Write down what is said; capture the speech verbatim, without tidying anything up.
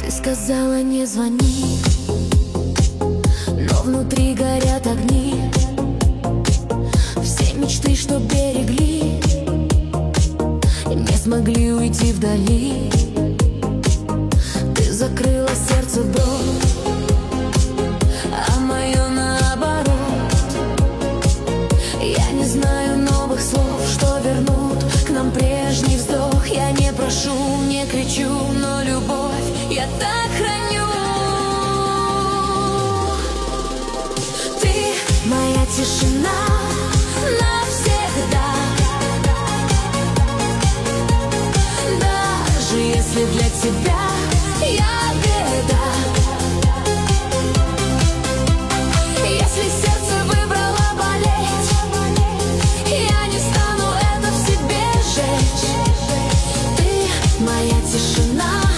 Ты сказала не звони, но внутри горят огни. Все мечты, что берегли, не смогли уйти вдали. Ты закрыла сердце вдруг, а мое наоборот. Я не знаю новых слов, что вернут к нам прежний вздох. Я не прошу, не кричу, но любовь я так храню. Ты моя тишина навсегда, даже если для тебя я беда. Если сердце выбрало болеть, я не стану это в себе жечь. Ты моя тишина